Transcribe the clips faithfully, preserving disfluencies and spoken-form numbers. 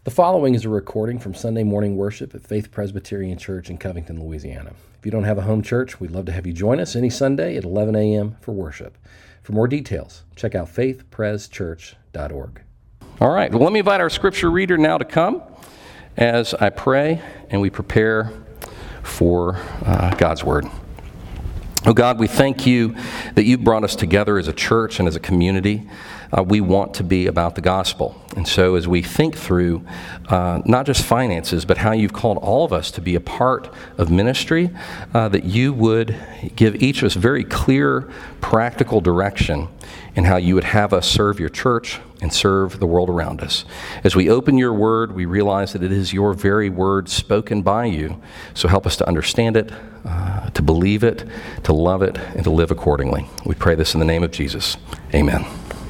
The following is a recording from Sunday morning worship at Faith Presbyterian Church in Covington, Louisiana. If you don't have a home church, we'd love to have you join us any Sunday at eleven a.m. for worship. For more details, check out faith pres church dot org. All right, well, let me invite our scripture reader now to come as I pray and we prepare for uh, God's Word. Oh God, we thank you that you've brought us together as a church and as a community. Uh, we want to be about the gospel. And so as we think through uh, not just finances, but how you've called all of us to be a part of ministry, uh, that you would give each of us very clear, practical direction in how you would have us serve your church and serve the world around us. As we open your word, we realize that it is your very word spoken by you. So help us to understand it, uh, to believe it, to love it, and to live accordingly. We pray this in the name of Jesus. Amen.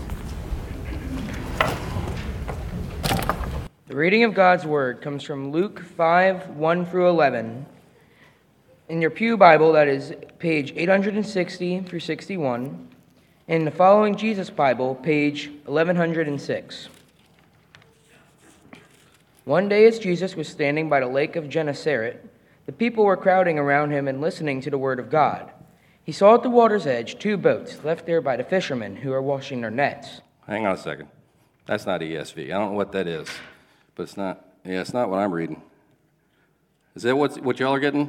The reading of God's Word comes from Luke five, one through eleven. In your Pew Bible, that is page eight sixty through sixty-one. In the Following Jesus Bible, page eleven oh six. One day as Jesus was standing by the lake of Gennesaret, the people were crowding around him and listening to the word of God. He saw at the water's edge two boats left there by the fishermen who are washing their nets. Hang on a second. That's not E S V. I don't know what that is, but it's not, yeah, it's not what I'm reading. Is that what, what y'all are getting?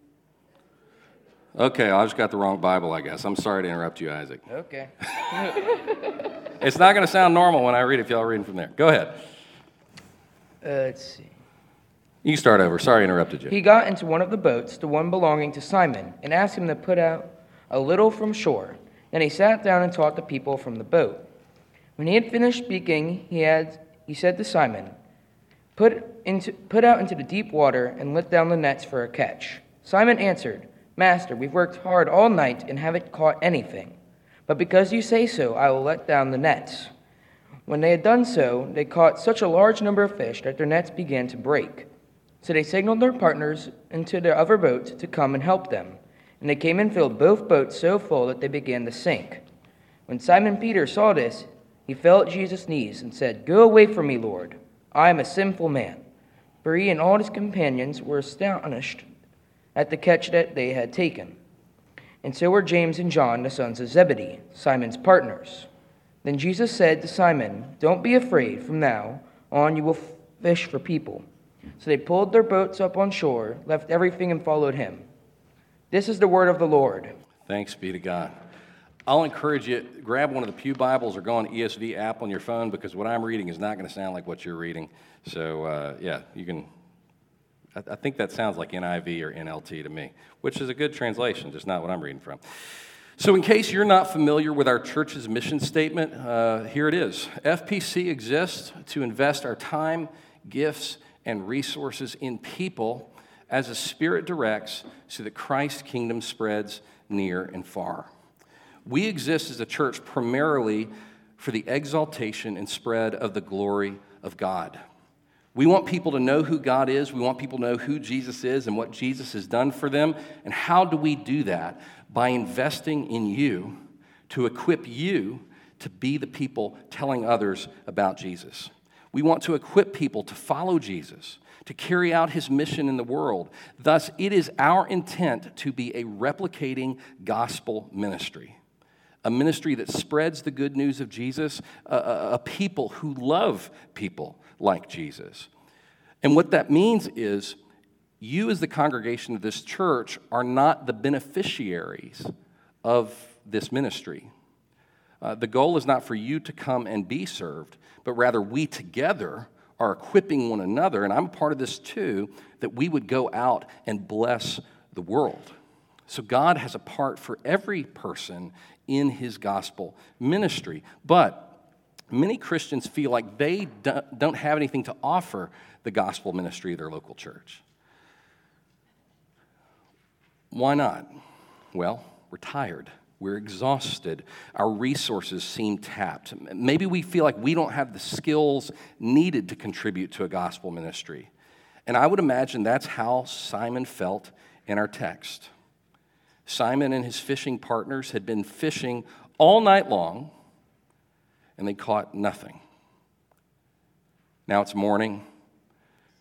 Okay, I just got the wrong Bible, I guess. I'm sorry to interrupt you, Isaac. Okay. It's not going to sound normal when I read it if y'all are reading from there. Go ahead. Uh, let's see. You can start over. Sorry I interrupted you. He got into one of the boats, the one belonging to Simon, and asked him to put out a little from shore. Then he sat down and taught the people from the boat. When he had finished speaking, he had he said to Simon, Put into put out into the deep water and let down the nets for a catch. Simon answered, Master, we've worked hard all night and haven't caught anything. But because you say so, I will let down the nets. When they had done so, they caught such a large number of fish that their nets began to break. So they signaled their partners into their other boat to come and help them. And they came and filled both boats so full that they began to sink. When Simon Peter saw this, he fell at Jesus' knees and said, Go away from me, Lord. I am a sinful man. For he and all his companions were astonished at the catch that they had taken. And so were James and John, the sons of Zebedee, Simon's partners. Then Jesus said to Simon, Don't be afraid. From now on you will fish for people. So they pulled their boats up on shore, left everything, and followed him. This is the word of the Lord. Thanks be to God. I'll encourage you, grab one of the Pew Bibles or go on the E S V app on your phone, because what I'm reading is not going to sound like what you're reading. So, uh, yeah, you can... I think that sounds like N I V or N L T to me, which is a good translation, just not what I'm reading from. So in case you're not familiar with our church's mission statement, uh, here it is. F P C exists to invest our time, gifts, and resources in people as the Spirit directs so that Christ's kingdom spreads near and far. We exist as a church primarily for the exaltation and spread of the glory of God. We want people to know who God is. We want people to know who Jesus is and what Jesus has done for them. And how do we do that? By investing in you to equip you to be the people telling others about Jesus. We want to equip people to follow Jesus, to carry out his mission in the world. Thus, it is our intent to be a replicating gospel ministry, a ministry that spreads the good news of Jesus, a, a, a people who love people like Jesus. And what that means is you as the congregation of this church are not the beneficiaries of this ministry. Uh, the goal is not for you to come and be served, but rather we together are equipping one another, and I'm a part of this too, that we would go out and bless the world. So God has a part for every person in his gospel ministry. But many Christians feel like they don't have anything to offer the gospel ministry of their local church. Why not? Well, we're tired. We're exhausted. Our resources seem tapped. Maybe we feel like we don't have the skills needed to contribute to a gospel ministry. And I would imagine that's how Simon felt in our text. Simon and his fishing partners had been fishing all night long, and they caught nothing. Now it's morning,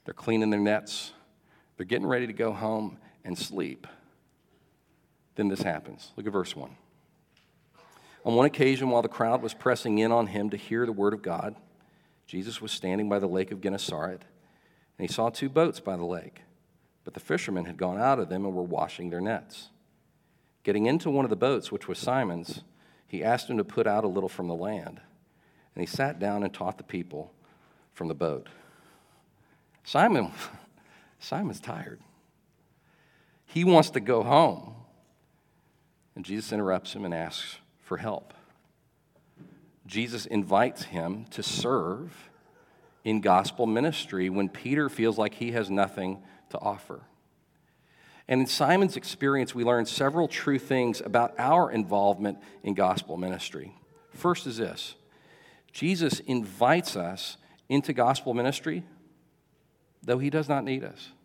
They're cleaning their nets. They're getting ready to go home and sleep. Then this happens. Look at verse one. On one occasion, while the crowd was pressing in on him to hear the word of God, Jesus was standing by the lake of Gennesaret, and he saw two boats by the lake. But the fishermen had gone out of them and were washing their nets. Getting into one of the boats, which was Simon's, he asked him to put out a little from the land. And he sat down and taught the people from the boat. Simon, Simon's tired. He wants to go home. And Jesus interrupts him and asks for help. Jesus invites him to serve in gospel ministry when Peter feels like he has nothing to offer. And in Simon's experience, we learn several true things about our involvement in gospel ministry. First is this: Jesus invites us into gospel ministry, though he does not need us.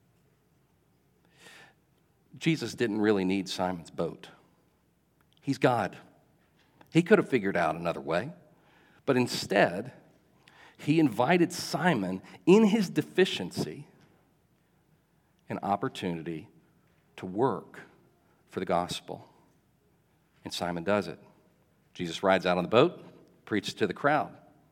Jesus didn't really need Simon's boat. He's God. He could have figured out another way, but instead, he invited Simon in his deficiency an opportunity to work for the gospel. And Simon does it. Jesus rides out on the boat, preaches to the crowd.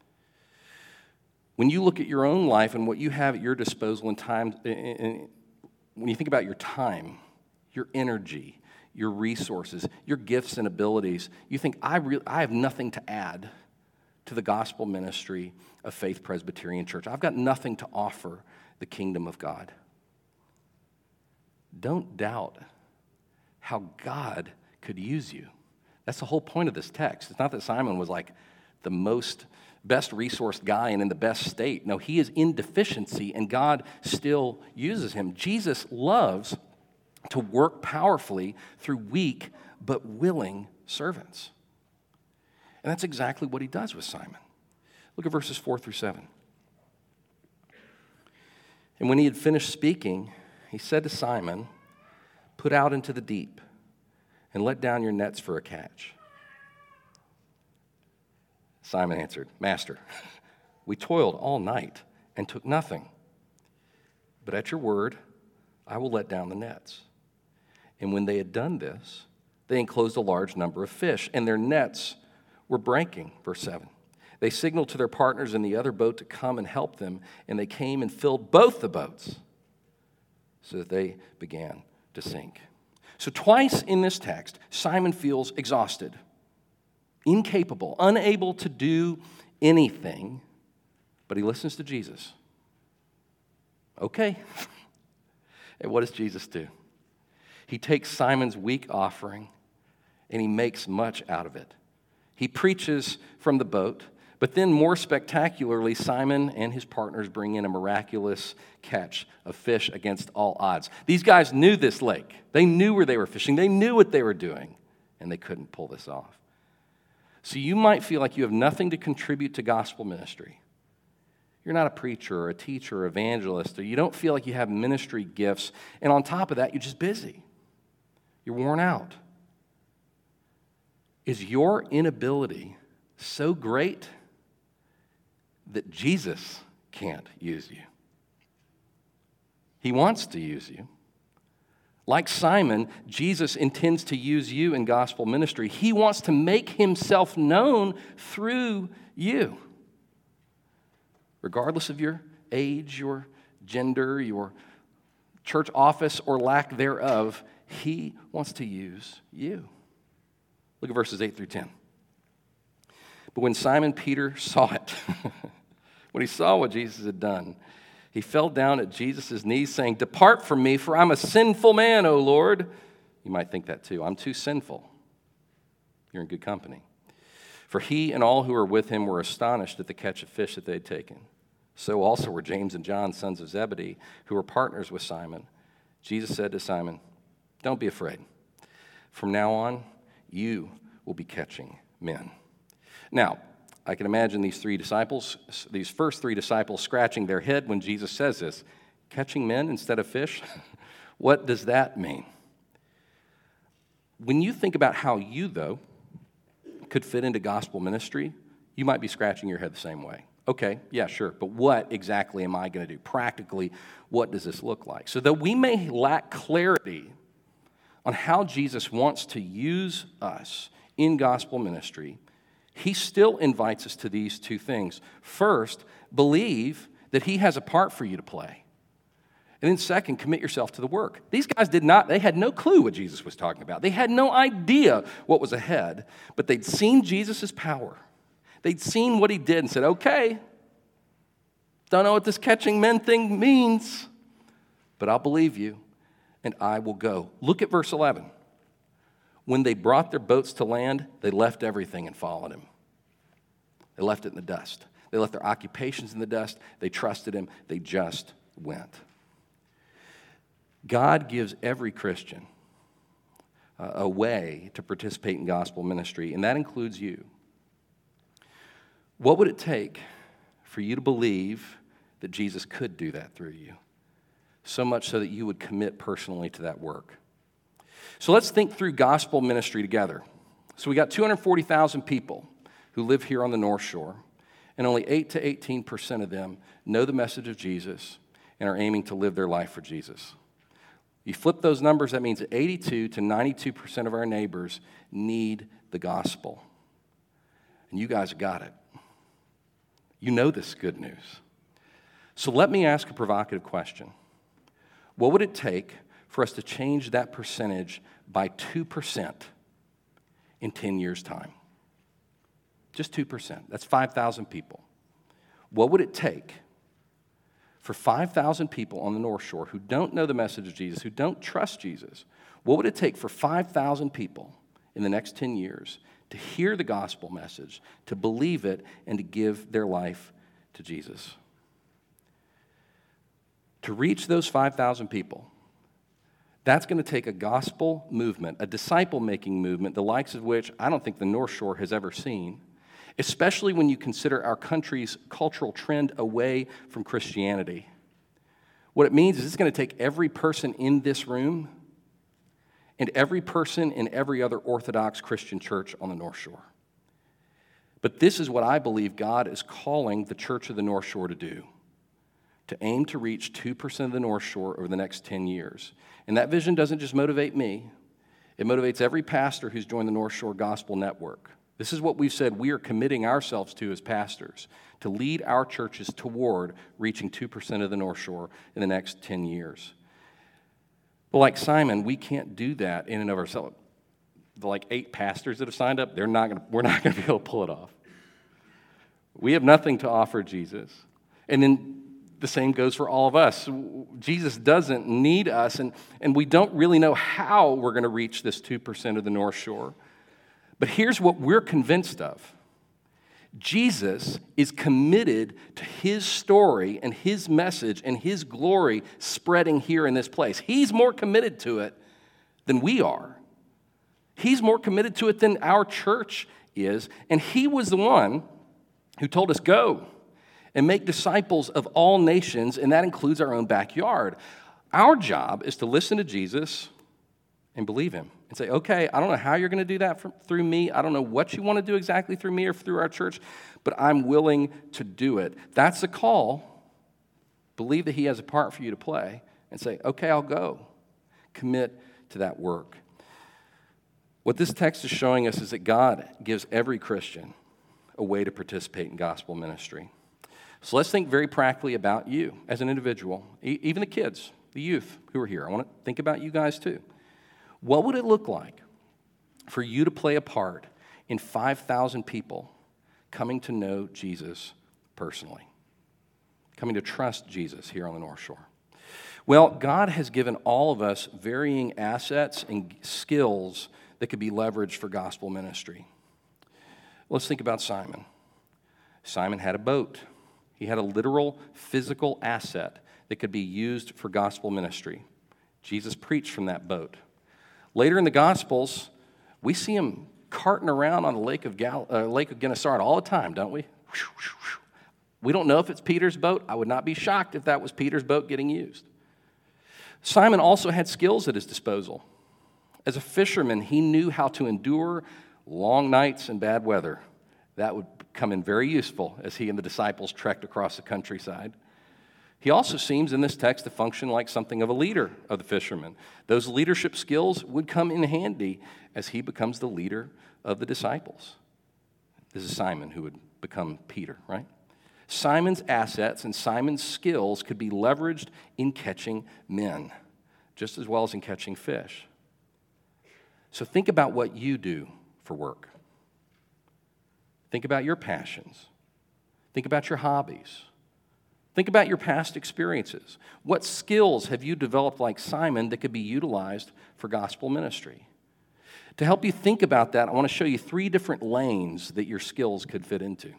When you look at your own life and what you have at your disposal in time, when you think about your time, your energy, your resources, your gifts and abilities, you think, I, re- I have nothing to add to the gospel ministry of Faith Presbyterian Church. I've got nothing to offer the kingdom of God. Don't doubt how God could use you. That's the whole point of this text. It's not that Simon was like the most best resourced guy and in the best state. No, he is in deficiency, and God still uses him. Jesus loves to work powerfully through weak but willing servants. And that's exactly what he does with Simon. Look at verses four through seven. And when he had finished speaking, he said to Simon, "Put out into the deep and let down your nets for a catch." Simon answered, "Master, we toiled all night and took nothing. But at your word, I will let down the nets." And when they had done this, they enclosed a large number of fish, and their nets were breaking. Verse seven. They signaled to their partners in the other boat to come and help them, and they came and filled both the boats, so that they began to sink. So twice in this text, Simon feels exhausted, incapable, unable to do anything, but he listens to Jesus. Okay. And what does Jesus do? He takes Simon's weak offering and he makes much out of it. He preaches from the boat, but then more spectacularly, Simon and his partners bring in a miraculous catch of fish against all odds. These guys knew this lake. They knew where they were fishing. They knew what they were doing, and they couldn't pull this off. So you might feel like you have nothing to contribute to gospel ministry. You're not a preacher or a teacher or evangelist, or you don't feel like you have ministry gifts, and on top of that, you're just busy. You're worn out. Is your inability so great that Jesus can't use you? He wants to use you. Like Simon, Jesus intends to use you in gospel ministry. He wants to make himself known through you. Regardless of your age, your gender, your church office, or lack thereof, he wants to use you. Look at verses eight through ten. But when Simon Peter saw it, when he saw what Jesus had done, he fell down at Jesus' knees, saying, "Depart from me, for I'm a sinful man, O Lord." You might think that too. I'm too sinful. You're in good company. For he and all who were with him were astonished at the catch of fish that they had taken. So also were James and John, sons of Zebedee, who were partners with Simon. Jesus said to Simon, "Don't be afraid. From now on, you will be catching men." Now, I can imagine these three disciples, these first three disciples scratching their head when Jesus says this. Catching men instead of fish? What does that mean? When you think about how you, though, could fit into gospel ministry, you might be scratching your head the same way. Okay, yeah, sure. But what exactly am I going to do? Practically, what does this look like? So though we may lack clarity on how Jesus wants to use us in gospel ministry, he still invites us to these two things. First, believe that he has a part for you to play. And then second, commit yourself to the work. These guys did not, they had no clue what Jesus was talking about. They had no idea what was ahead, but they'd seen Jesus' power. They'd seen what he did and said, okay, don't know what this catching men thing means, but I'll believe you and I will go. Look at verse eleven. When they brought their boats to land, they left everything and followed him. They left it in the dust. They left their occupations in the dust. They trusted him. They just went. God gives every Christian uh, a way to participate in gospel ministry, and that includes you. What would it take for you to believe that Jesus could do that through you? So much so that you would commit personally to that work. So let's think through gospel ministry together. So we got two hundred forty thousand people who live here on the North Shore, and only eight to eighteen percent of them know the message of Jesus and are aiming to live their life for Jesus. You flip those numbers, that means that eighty-two to ninety-two percent of our neighbors need the gospel. And you guys got it. You know this good news. So let me ask a provocative question. What would it take for us to change that percentage by two percent in ten years' time? Just two percent. That's five thousand people. What would it take for five thousand people on the North Shore who don't know the message of Jesus, who don't trust Jesus? What would it take for five thousand people in the next ten years to hear the gospel message, to believe it, and to give their life to Jesus? To reach those five thousand people, that's going to take a gospel movement, a disciple-making movement, the likes of which I don't think the North Shore has ever seen, especially when you consider our country's cultural trend away from Christianity. What it means is it's going to take every person in this room and every person in every other Orthodox Christian church on the North Shore. But this is what I believe God is calling the Church of the North Shore to do, to aim to reach two percent of the North Shore over the next ten years. And that vision doesn't just motivate me. It motivates every pastor who's joined the North Shore Gospel Network. This is what we've said we are committing ourselves to as pastors, to lead our churches toward reaching two percent of the North Shore in the next ten years. But like Simon, we can't do that in and of ourselves. The like eight pastors that have signed up, they're not gonna, we're not going to be able to pull it off. We have nothing to offer Jesus. And then the same goes for all of us. Jesus doesn't need us, and, and we don't really know how we're going to reach this two percent of the North Shore. But here's what we're convinced of. Jesus is committed to his story and his message and his glory spreading here in this place. He's more committed to it than we are. He's more committed to it than our church is, and he was the one who told us, go and make disciples of all nations, and that includes our own backyard. Our job is to listen to Jesus and believe him and say, okay, I don't know how you're going to do that for, through me. I don't know what you want to do exactly through me or through our church, but I'm willing to do it. That's the call. Believe that he has a part for you to play and say, okay, I'll go. Commit to that work. What this text is showing us is that God gives every Christian a way to participate in gospel ministry. So let's think very practically about you as an individual, e- even the kids, the youth who are here. I want to think about you guys too. What would it look like for you to play a part in five thousand people coming to know Jesus personally, coming to trust Jesus here on the North Shore? Well, God has given all of us varying assets and skills that could be leveraged for gospel ministry. Let's think about Simon. Simon had a boat. He had a literal physical asset that could be used for gospel ministry. Jesus preached from that boat. Later in the Gospels, we see him carting around on the Lake of, Gal- uh, Lake of Gennesaret all the time, don't we? We don't know if it's Peter's boat. I would not be shocked if that was Peter's boat getting used. Simon also had skills at his disposal. As a fisherman, he knew how to endure long nights and bad weather. That would come in very useful as he and the disciples trekked across the countryside. He also seems in this text to function like something of a leader of the fishermen. Those leadership skills would come in handy as he becomes the leader of the disciples. This is Simon who would become Peter, right? Simon's assets and Simon's skills could be leveraged in catching men, just as well as in catching fish. So think about what you do for work. Think about your passions. Think about your hobbies. Think about your past experiences. What skills have you developed like Simon that could be utilized for gospel ministry? To help you think about that, I want to show you three different lanes that your skills could fit into.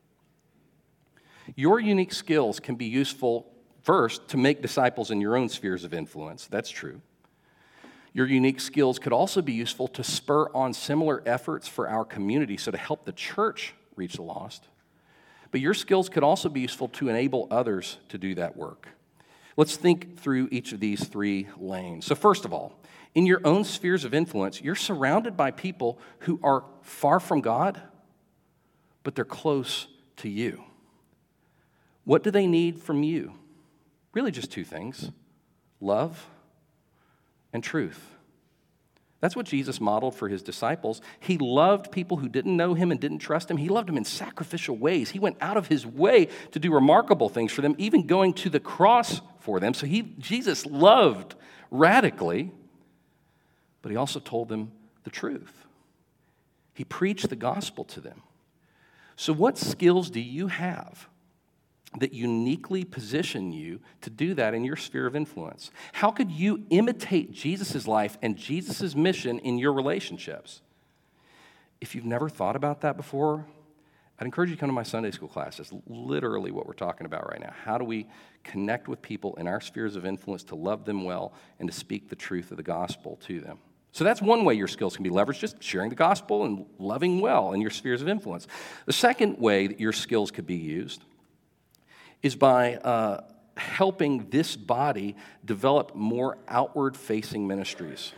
Your unique skills can be useful, first, to make disciples in your own spheres of influence. That's true. Your unique skills could also be useful to spur on similar efforts for our community, so to help the church reach the lost. But your skills could also be useful to enable others to do that work. Let's think through each of these three lanes. So first of all, in your own spheres of influence, you're surrounded by people who are far from God, but they're close to you. What do they need from you? Really just two things: love and truth. That's what Jesus modeled for his disciples. He loved people who didn't know him and didn't trust him. He loved them in sacrificial ways. He went out of his way to do remarkable things for them, even going to the cross for them. So he, Jesus loved radically, but he also told them the truth. He preached the gospel to them. So what skills do you have that uniquely position you to do that in your sphere of influence? How could you imitate Jesus' life and Jesus' mission in your relationships? If you've never thought about that before, I'd encourage you to come to my Sunday school class. That's literally what we're talking about right now. How do we connect with people in our spheres of influence to love them well and to speak the truth of the gospel to them? So that's one way your skills can be leveraged, just sharing the gospel and loving well in your spheres of influence. The second way that your skills could be used is by uh, helping this body develop more outward-facing ministries.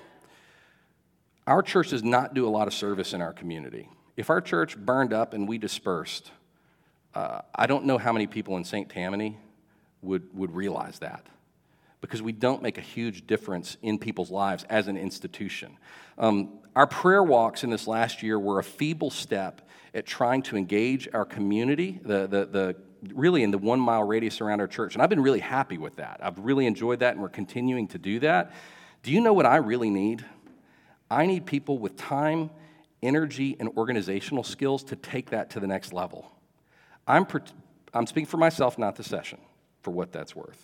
Our church does not do a lot of service in our community. If our church burned up and we dispersed, uh, I don't know how many people in Saint Tammany would, would realize that, because we don't make a huge difference in people's lives as an institution. Um, our prayer walks in this last year were a feeble step at trying to engage our community, the, the, the really in the one mile radius around our church. And I've been really happy with that. I've really enjoyed that, and we're continuing to do that. Do you know what I really need? I need people with time, energy, and organizational skills to take that to the next level. I'm, I'm speaking for myself, not the session, for what that's worth.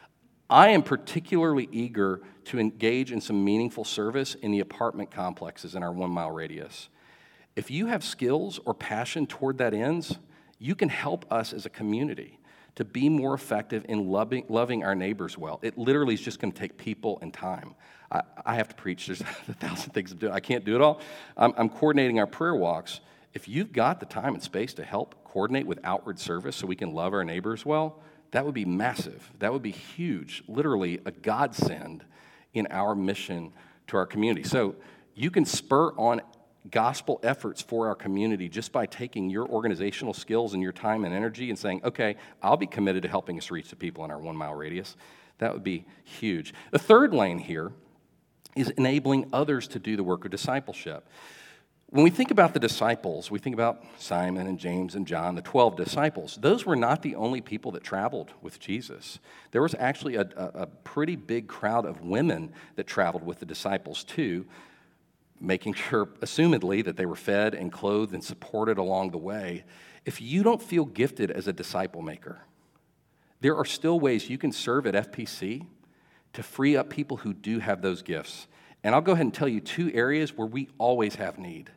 I am particularly eager to engage in some meaningful service in the apartment complexes in our one mile radius. If you have skills or passion toward that ends, you can help us as a community to be more effective in loving, loving our neighbors well. It literally is just going to take people and time. I, I have to preach. There's a thousand things to do. I can't do it all. I'm, I'm coordinating our prayer walks. If you've got the time and space to help coordinate with outward service so we can love our neighbors well, that would be massive. That would be huge, literally a godsend in our mission to our community. So you can spur on gospel efforts for our community just by taking your organizational skills and your time and energy and saying, okay, I'll be committed to helping us reach the people in our one mile radius. That would be huge. The third lane here is enabling others to do the work of discipleship. When we think about the disciples, we think about Simon and James and John, the twelve disciples. Those were not the only people that traveled with Jesus. There was actually a, a, a pretty big crowd of women that traveled with the disciples too, making sure, assumedly, that they were fed and clothed and supported along the way. If you don't feel gifted as a disciple maker, there are still ways you can serve at F P C to free up people who do have those gifts. And I'll go ahead and tell you two areas where we always have need.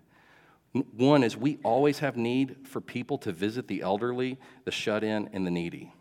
One is we always have need for people to visit the elderly, the shut-in, and the needy.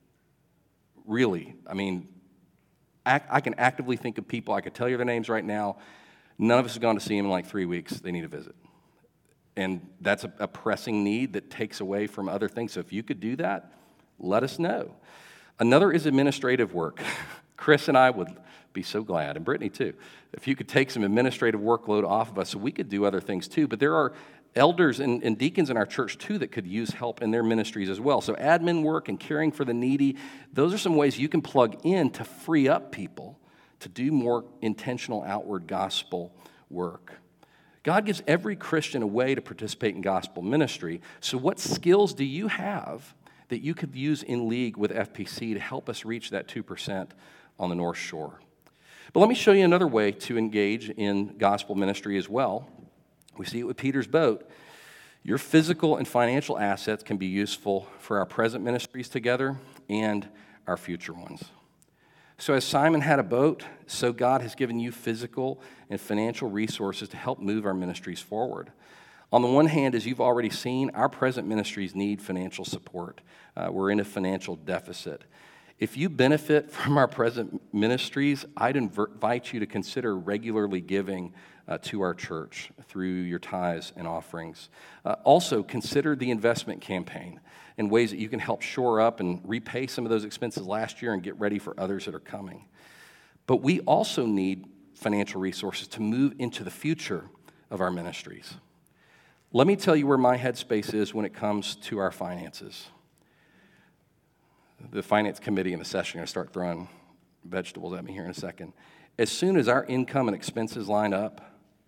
Really, I mean, I can actively think of people, I could tell you their names right now. None of us have gone to see them in like three weeks. They need a visit. And that's a, a pressing need that takes away from other things. So if you could do that, let us know. Another is administrative work. Chris and I would be so glad, and Brittany too, if you could take some administrative workload off of us so we could do other things too. But there are elders and, and deacons in our church, too, that could use help in their ministries as well. So admin work and caring for the needy, those are some ways you can plug in to free up people to do more intentional outward gospel work. God gives every Christian a way to participate in gospel ministry. So what skills do you have that you could use in league with F P C to help us reach that two percent on the North Shore? But let me show you another way to engage in gospel ministry as well. We see it with Peter's boat. Your physical and financial assets can be useful for our present ministries together and our future ones. So as Simon had a boat, so God has given you physical and financial resources to help move our ministries forward. On the one hand, as you've already seen, our present ministries need financial support. Uh, we're in a financial deficit. If you benefit from our present ministries, I'd invite you to consider regularly giving uh, to our church through your tithes and offerings. Uh, also, consider the investment campaign in ways that you can help shore up and repay some of those expenses last year and get ready for others that are coming. But we also need financial resources to move into the future of our ministries. Let me tell you where my headspace is when it comes to our finances. The finance committee in the session are going to start throwing vegetables at me here in a second. As soon as our income and expenses line up,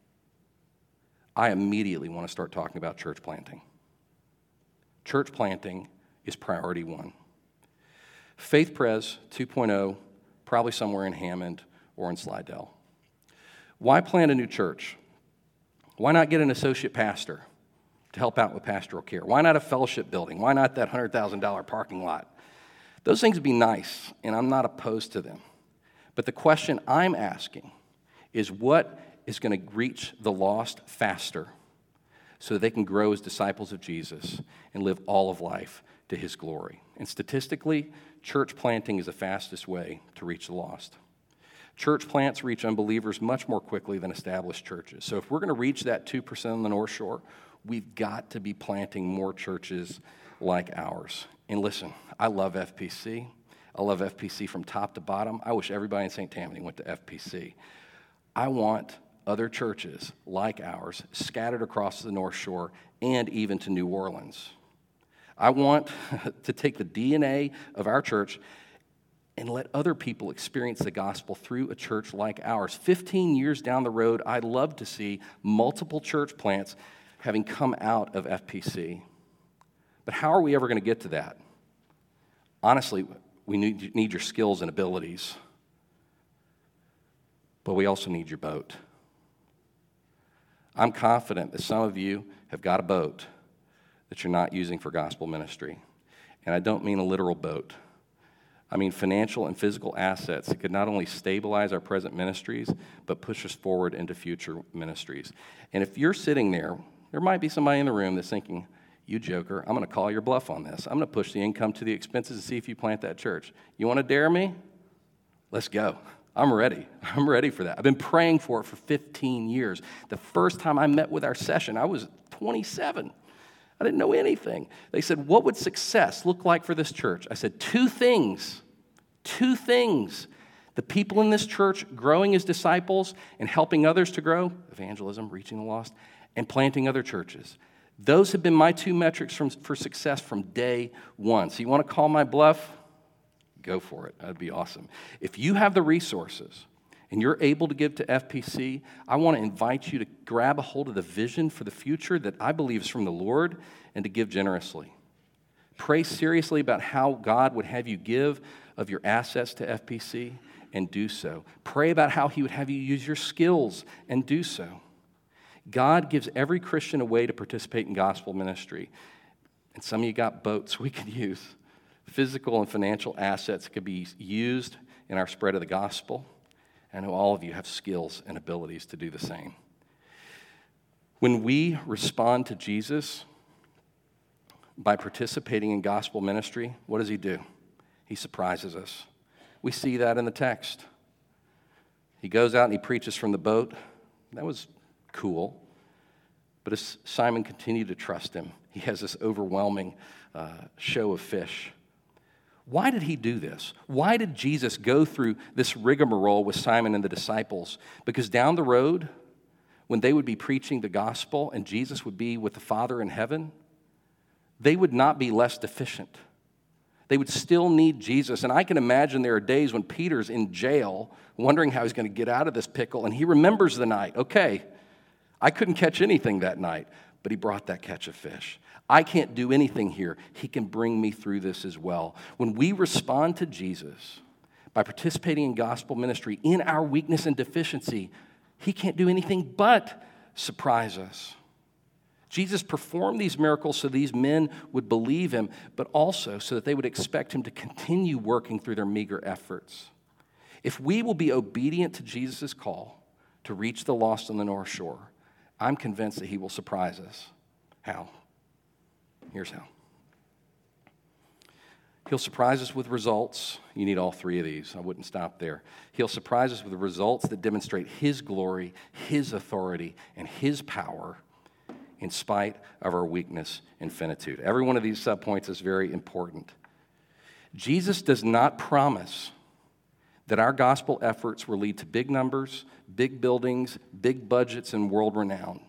I immediately want to start talking about church planting. Church planting is priority one. Faith Pres two point oh, probably somewhere in Hammond or in Slidell. Why plant a new church? Why not get an associate pastor to help out with pastoral care? Why not a fellowship building? Why not that one hundred thousand dollars parking lot? Those things would be nice, and I'm not opposed to them. But the question I'm asking is what is going to reach the lost faster so that they can grow as disciples of Jesus and live all of life to his glory? And statistically, church planting is the fastest way to reach the lost. Church plants reach unbelievers much more quickly than established churches. So if we're going to reach that two percent on the North Shore, we've got to be planting more churches like ours. And listen, I love F P C. I love F P C from top to bottom. I wish everybody in Saint Tammany went to F P C. I want other churches like ours scattered across the North Shore and even to New Orleans. I want to take the D N A of our church and let other people experience the gospel through a church like ours. fifteen years down the road, I'd love to see multiple church plants having come out of F P C. But how are we ever going to get to that? Honestly, we need, need your skills and abilities, but we also need your boat. I'm confident that some of you have got a boat that you're not using for gospel ministry. And I don't mean a literal boat. I mean financial and physical assets that could not only stabilize our present ministries, but push us forward into future ministries. And if you're sitting there, there might be somebody in the room that's thinking, you joker, I'm going to call your bluff on this. I'm going to push the income to the expenses and see if you plant that church. You want to dare me? Let's go. I'm ready. I'm ready for that. I've been praying for it for fifteen years. The first time I met with our session, I was twenty-seven. I didn't know anything. They said, what would success look like for this church? I said, two things. Two things. The people in this church growing as disciples and helping others to grow, evangelism, reaching the lost, and planting other churches. Those have been my two metrics from, for success from day one. So you want to call my bluff? Go for it. That'd be awesome. If you have the resources and you're able to give to F P C, I want to invite you to grab a hold of the vision for the future that I believe is from the Lord and to give generously. Pray seriously about how God would have you give of your assets to F P C and do so. Pray about how he would have you use your skills and do so. God gives every Christian a way to participate in gospel ministry. And some of you got boats we could use. Physical and financial assets could be used in our spread of the gospel. I know all of you have skills and abilities to do the same. When we respond to Jesus by participating in gospel ministry, what does he do? He surprises us. We see that in the text. He goes out and he preaches from the boat. That was cool. But as Simon continued to trust him, he has this overwhelming uh, show of fish. Why did he do this? Why did Jesus go through this rigmarole with Simon and the disciples? Because down the road, when they would be preaching the gospel and Jesus would be with the Father in heaven, they would not be less deficient. They would still need Jesus. And I can imagine there are days when Peter's in jail wondering how he's going to get out of this pickle, and he remembers the night. Okay, I couldn't catch anything that night, but he brought that catch of fish. I can't do anything here. He can bring me through this as well. When we respond to Jesus by participating in gospel ministry in our weakness and deficiency, he can't do anything but surprise us. Jesus performed these miracles so these men would believe him, but also so that they would expect him to continue working through their meager efforts. If we will be obedient to Jesus' call to reach the lost on the North Shore, I'm convinced that he will surprise us. How? Here's how. He'll surprise us with results. You need all three of these. I wouldn't stop there. He'll surprise us with results that demonstrate his glory, his authority, and his power in spite of our weakness and finitude. Every one of these subpoints is very important. Jesus does not promise that our gospel efforts will lead to big numbers, big buildings, big budgets, and world renown.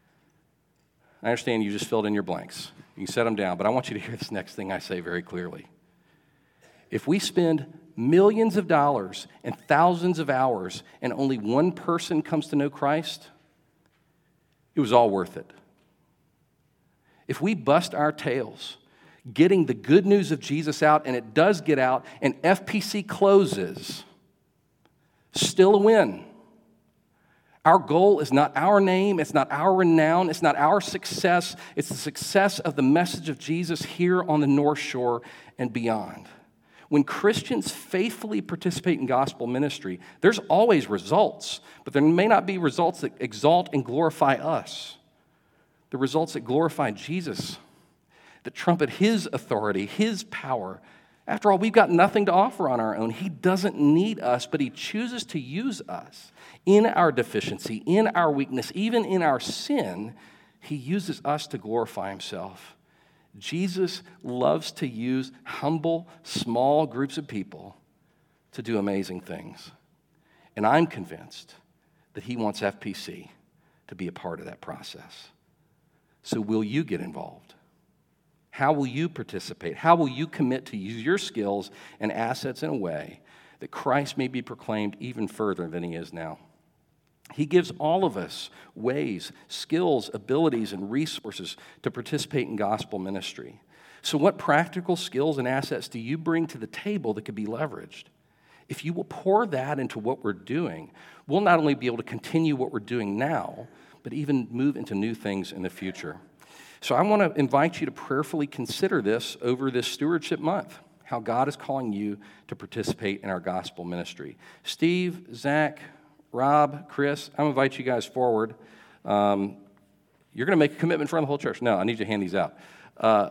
I understand you just filled in your blanks. You can set them down, but I want you to hear this next thing I say very clearly. If we spend millions of dollars and thousands of hours and only one person comes to know Christ, it was all worth it. If we bust our tails getting the good news of Jesus out, and it does get out, and F P C closes, still a win. Our goal is not our name, it's not our renown, it's not our success, it's the success of the message of Jesus here on the North Shore and beyond. When Christians faithfully participate in gospel ministry, there's always results, but there may not be results that exalt and glorify us. The results that glorify Jesus, that trumpet his authority, his power. After all, we've got nothing to offer on our own. He doesn't need us, but he chooses to use us in our deficiency, in our weakness, even in our sin. He uses us to glorify himself. Jesus loves to use humble, small groups of people to do amazing things. And I'm convinced that he wants F P C to be a part of that process. So will you get involved? How will you participate? How will you commit to use your skills and assets in a way that Christ may be proclaimed even further than he is now? He gives all of us ways, skills, abilities, and resources to participate in gospel ministry. So what practical skills and assets do you bring to the table that could be leveraged? If you will pour that into what we're doing, we'll not only be able to continue what we're doing now, but even move into new things in the future. So I want to invite you to prayerfully consider this over this stewardship month, how God is calling you to participate in our gospel ministry. Steve, Zach, Rob, Chris, I'm going to invite you guys forward. Um, you're going to make a commitment in front of the whole church. No, I need you to hand these out. Uh,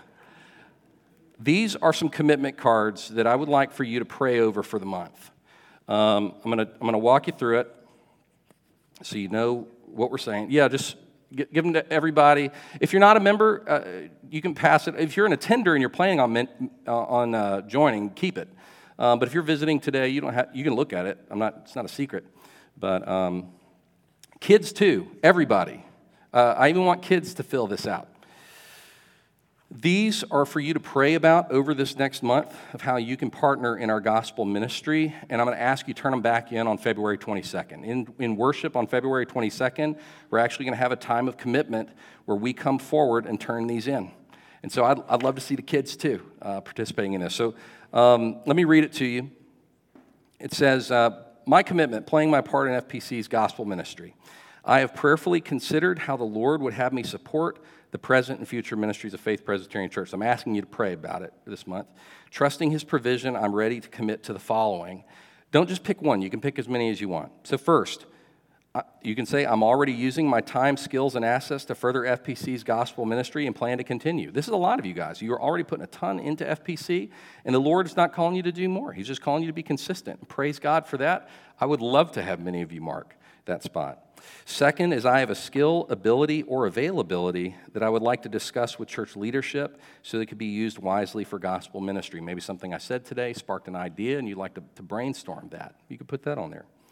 these are some commitment cards that I would like for you to pray over for the month. Um, I'm going to I'm going to walk you through it so you know what we're saying. Yeah, just give them to everybody. If you're not a member, uh, you can pass it. If you're an attender and you're planning on uh, on uh, joining, keep it. Um, but if you're visiting today, you don't have. You can look at it. I'm not. It's not a secret. But um, kids too. Everybody. Uh, I even want kids to fill this out. These are for you to pray about over this next month of how you can partner in our gospel ministry, and I'm going to ask you to turn them back in on February twenty-second. In, in worship on February twenty-second, we're actually going to have a time of commitment where we come forward and turn these in. And so I'd, I'd love to see the kids, too, uh, participating in this. So um, let me read it to you. It says, uh, my commitment, playing my part in F P C's gospel ministry. I have prayerfully considered how the Lord would have me support the present and future ministries of Faith Presbyterian Church. I'm asking you to pray about it this month. Trusting his provision, I'm ready to commit to the following. Don't just pick one. You can pick as many as you want. So first, you can say, I'm already using my time, skills, and assets to further F P C's gospel ministry and plan to continue. This is a lot of you guys. You're already putting a ton into F P C, and the Lord's not calling you to do more. He's just calling you to be consistent. Praise God for that. I would love to have many of you mark that spot. Second is I have a skill, ability, or availability that I would like to discuss with church leadership so that it could be used wisely for gospel ministry. Maybe something I said today sparked an idea and you'd like to, to brainstorm that. You could put that on there.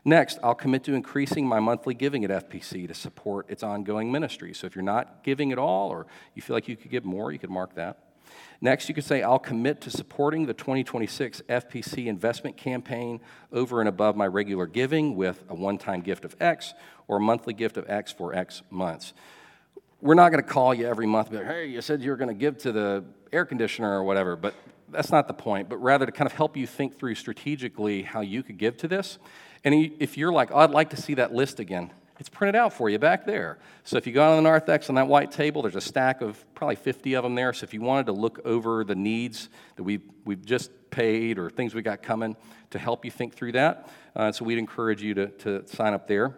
Next, I'll commit to increasing my monthly giving at F P C to support its ongoing ministry. So if you're not giving at all, or you feel like you could give more, you could mark that. Next, you could say, I'll commit to supporting the twenty twenty-six F P C investment campaign over and above my regular giving with a one-time gift of X or a monthly gift of X for X months. We're not going to call you every month and be like, hey, you said you were going to give to the air conditioner or whatever, but that's not the point, but rather to kind of help you think through strategically how you could give to this. And if you're like, oh, I'd like to see that list again, it's printed out for you back there. So if you go on the narthex on that white table, there's a stack of probably fifty of them there. So if you wanted to look over the needs that we've, we've just paid or things we got coming to help you think through that, uh, so we'd encourage you to, to sign up there.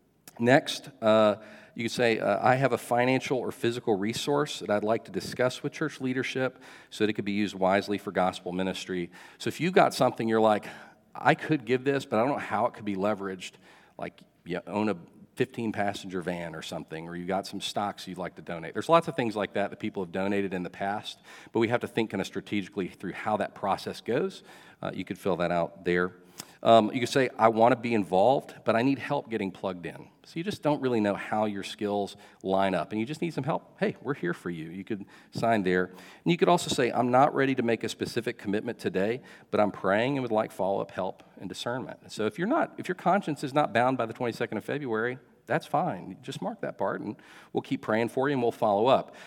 Next, uh, you could say, uh, I have a financial or physical resource that I'd like to discuss with church leadership so that it could be used wisely for gospel ministry. So if you've got something you're like, I could give this, but I don't know how it could be leveraged, like you own a fifteen passenger van or something, or you got some stocks you'd like to donate. There's lots of things like that that people have donated in the past, but we have to think kind of strategically through how that process goes. Uh, you could fill that out there. Um, you could say, I want to be involved, but I need help getting plugged in. So you just don't really know how your skills line up, and you just need some help. Hey, we're here for you. You could sign there. And you could also say, I'm not ready to make a specific commitment today, but I'm praying and would like follow-up help and discernment. So if you're not, if your conscience is not bound by the twenty-second of February, that's fine. Just mark that part, and we'll keep praying for you, and we'll follow up.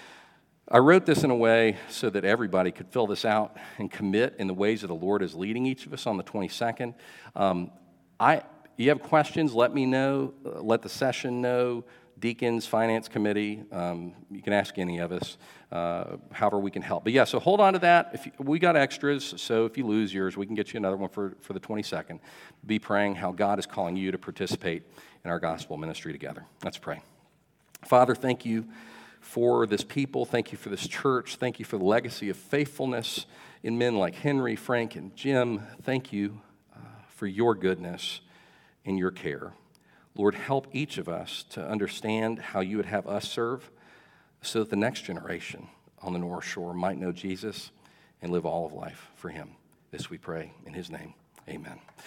I wrote this in a way so that everybody could fill this out and commit in the ways that the Lord is leading each of us on the twenty-second. Um, I, you have questions, let me know. Uh, let the session know. Deacons, Finance Committee, um, you can ask any of us, uh, however we can help. But yeah, so hold on to that. If you, we got extras, so if you lose yours, we can get you another one for, for the twenty-second. Be praying how God is calling you to participate in our gospel ministry together. Let's pray. Father, thank you for this people. Thank you for this church. Thank you for the legacy of faithfulness in men like Henry, Frank, and Jim. Thank you uh, for your goodness and your care. Lord, help each of us to understand how you would have us serve so that the next generation on the North Shore might know Jesus and live all of life for him. This we pray in his name. Amen.